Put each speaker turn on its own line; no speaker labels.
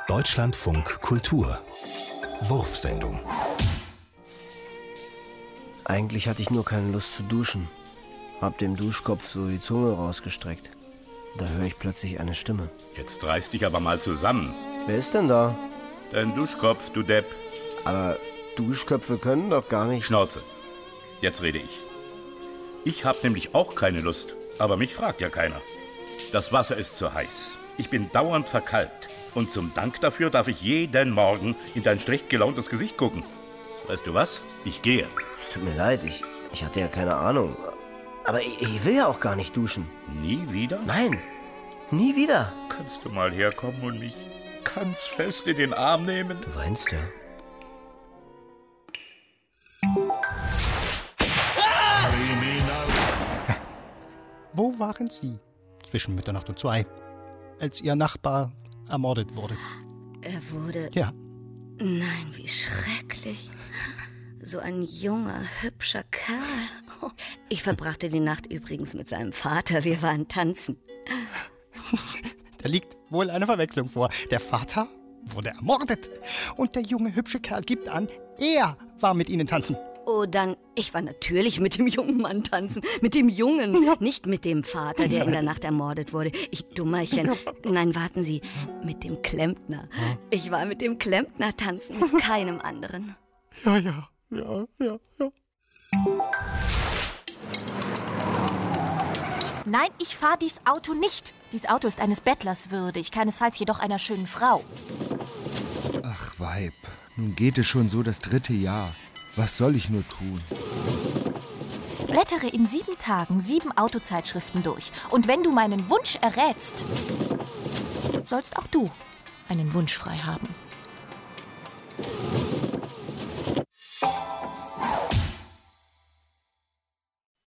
Deutschlandfunk Kultur Wurfsendung.
Eigentlich hatte ich nur keine Lust zu duschen. Hab dem Duschkopf so die Zunge rausgestreckt. Da höre ich plötzlich eine Stimme.
Jetzt reiß dich aber mal zusammen.
Wer ist denn da?
Dein Duschkopf, du Depp.
Aber Duschköpfe können doch gar nicht...
Schnauze. Jetzt rede ich. Ich hab nämlich auch keine Lust. Aber mich fragt ja keiner. Das Wasser ist zu heiß. Ich bin dauernd verkalkt. Und zum Dank dafür darf ich jeden Morgen in dein schlecht gelauntes Gesicht gucken. Weißt du was? Ich gehe.
Es tut mir leid, ich hatte ja keine Ahnung. Aber ich will ja auch gar nicht duschen.
Nie wieder?
Nein, nie wieder.
Kannst du mal herkommen und mich ganz fest in den Arm nehmen?
Du weinst ja.
Wo waren Sie zwischen Mitternacht und 2, als Ihr Nachbar ermordet wurde?
Er wurde...
Ja.
Nein, wie schrecklich. So ein junger, hübscher Kerl. Oh, ich verbrachte die Nacht übrigens mit seinem Vater. Wir waren tanzen.
Da liegt wohl eine Verwechslung vor. Der Vater wurde ermordet. Und der junge, hübsche Kerl gibt an, er war mit Ihnen tanzen.
Oh, dann, ich war natürlich mit dem jungen Mann tanzen. Mit dem Jungen, ja. Nicht mit dem Vater, der in der Nacht ermordet wurde. Ich Dummerchen. Ja. Nein, warten Sie, mit dem Klempner. Ich war mit dem Klempner tanzen, mit keinem anderen.
Ja.
Nein, ich fahre dies Auto nicht. Dies Auto ist eines Bettlers würdig, keinesfalls jedoch einer schönen Frau.
Ach, Weib, nun geht es schon so das 3. Jahr. Was soll ich nur tun?
Blättere in 7 Tagen 7 Autozeitschriften durch. Und wenn du meinen Wunsch errätst, sollst auch du einen Wunsch frei haben.